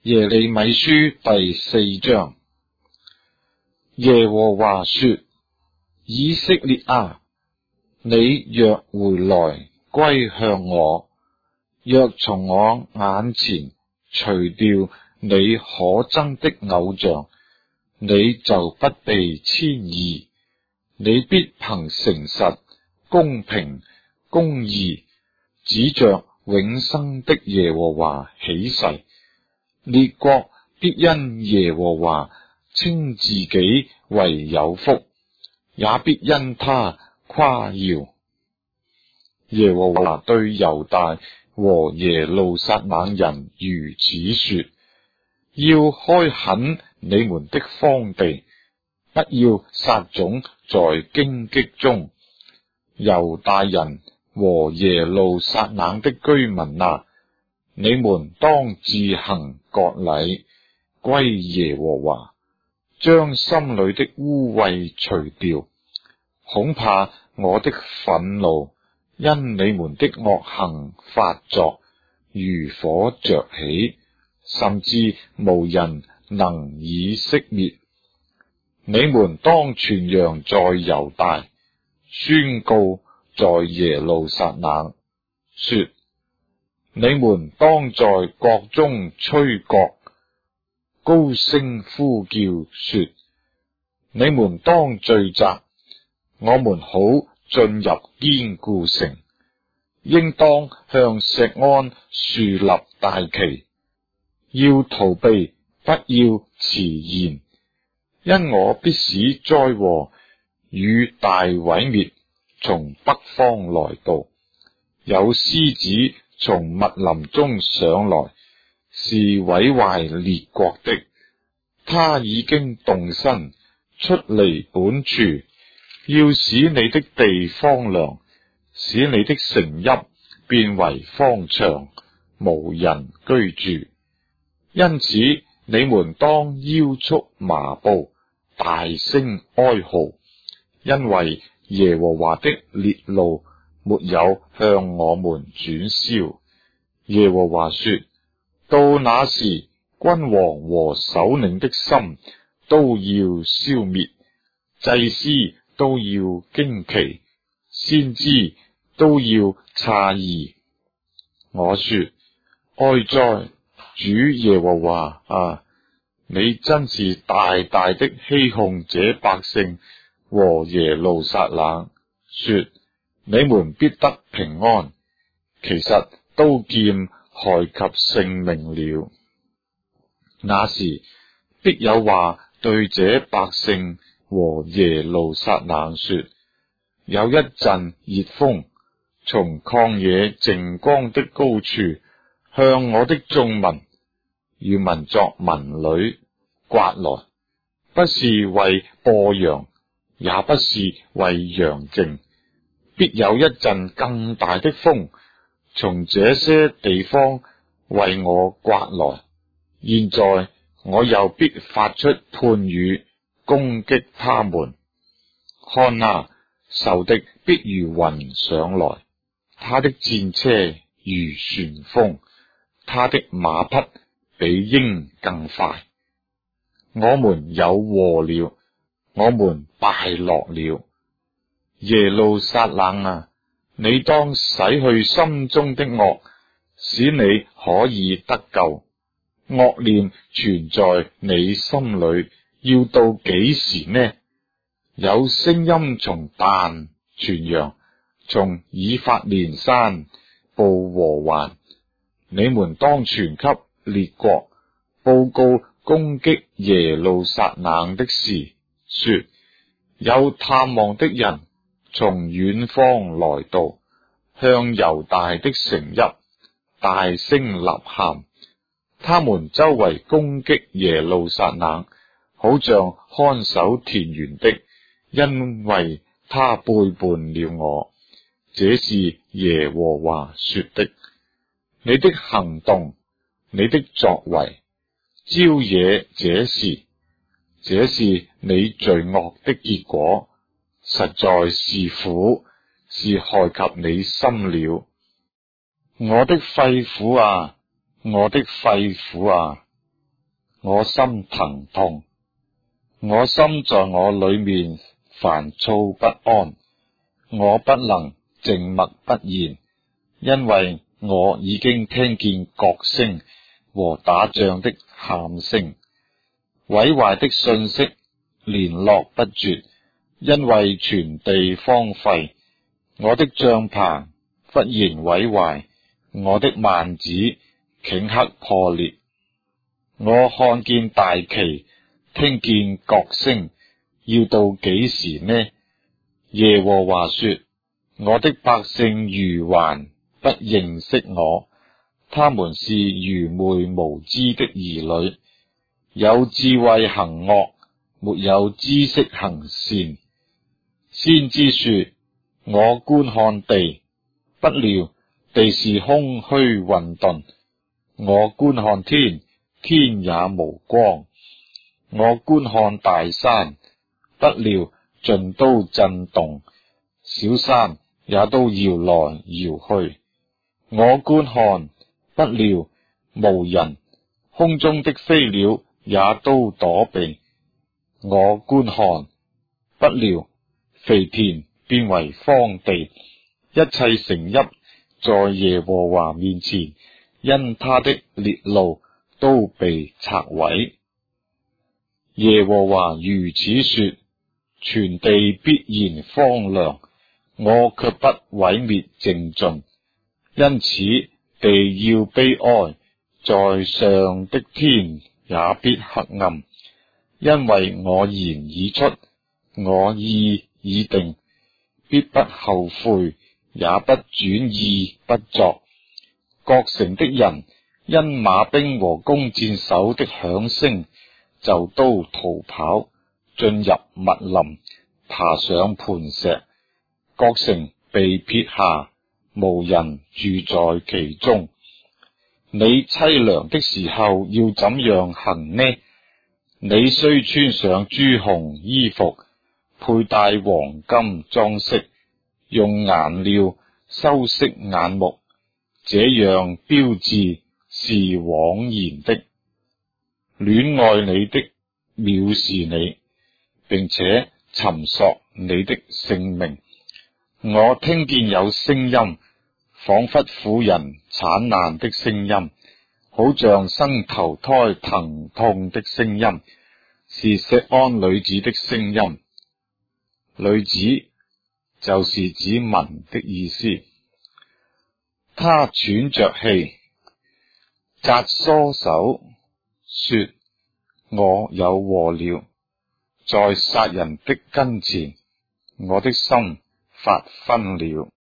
耶利米書第4章。耶和華說：以色列啊，你若回來歸向我，若從我眼前除掉你可憎的偶像，你就不被遷移。你必憑誠實、公平、公義，指着永生的耶和華起誓。列國必因耶和華稱自己為有福，也必因他誇耀。耶和華對猶大和耶路撒冷人如此說：要開墾你們的荒地，不要撒種在荊棘中。猶大人和耶路撒冷的居民啊，你們當自行割禮，歸耶和華，將心裏的污穢除掉。恐怕我的憤怒因你們的惡行發作，如火着起，甚至無人能以熄滅。你們當傳揚在猶大，宣告在耶路撒冷，說：你們當在國中吹角，高聲呼叫，說：你們當聚集，我們好進入堅固城。應當向錫安豎立大旗，要逃避，不要遲延，因我必使災禍與大毀滅從北方來到。有獅子從密林中上來，是毀壞列國的。他已經動身出離本處，要使你的地荒涼，使你的城邑變為荒場，無人居住。因此你們當腰束麻布，大聲哀號，因為耶和華的烈怒沒有向我們轉消。耶和華說：到那時，君王和首領的心都要消滅，祭司都要驚奇，先知都要詫異。我說：哀哉，主耶和華啊，你真是大大的欺哄這百姓和耶路撒冷，說你們必得平安，其實刀劍害及性命了。那時必有話對這百姓和耶路撒冷說：有一陣熱風從曠野淨光的高處向我的眾民與民作民女刮來，不是為播羊，也不是為揚淨。必有一陣更大的風從這些地方為我刮來。現在我又必發出判語攻擊他們。看啊，仇敵必如雲上來，他的戰車如旋風，他的馬匹比鷹更快。我們有禍了，我們敗落了。耶路撒冷啊，你當洗去心中的惡，使你可以得救。惡念存在你心裏，要到幾時呢？有聲音從但傳揚，從以法蓮山報禍患。你們當傳給列國，報告攻擊耶路撒冷的事，說：有探望的人從遠方來到，向猶大的城邑大聲吶喊。他們周圍攻擊耶路撒冷，好像看守田園的，因為他背叛了我。這是耶和華說的。你的行動，你的作為，招惹這事，這是你罪惡的結果，實在是苦，是害及你心了。我的肺腑啊，我的肺腑啊， 我心疼痛，我心在我裏面煩躁不安，我不能靜默不言，因為我已經聽見角聲和打仗的喊聲，毀壞的信息連絡不絕，因為全地荒廢。我的帳棚忽然毀壞，我的幔子頃刻破裂。我看見大旗，聽見角聲，要到幾時呢？耶和華說：我的百姓愚頑，不認識我，他們是愚昧無知的兒女，有智慧行惡，沒有知識行善。先知說：我觀看地，不料地是空虛混沌；我觀看天，天也無光；我觀看大山，不料盡都震動，小山也都搖來搖去。我觀看，不料無人，空中的飛鳥也都躲避。我觀看，不料肥田變為荒地，一切城邑在耶和華面前，因他的烈怒都被拆毀。耶和華如此說：全地必然荒涼，我卻不毀滅淨盡。因此地要悲哀，在上的天也必黑暗，因為我言已出，我意已定，必不後悔，也不轉意不作。各城的人因馬兵和弓箭手的響聲，就都逃跑，進入密林，爬上磐石。各城被撇下，無人住在其中。你淒涼的時候要怎樣行呢？你雖穿上朱紅衣服，佩戴黃金裝飾，用顏料修飾眼目，這樣標緻是枉然的。戀愛你的藐視你，並且尋索你的性命。我聽見有聲音，仿佛婦人產難的聲音，好像生頭胎疼痛的聲音，是錫安女子的聲音。女子就是指民的意思。她喘着氣，紮梳手，說：我有禍了，在殺人的跟前，我的心發昏了。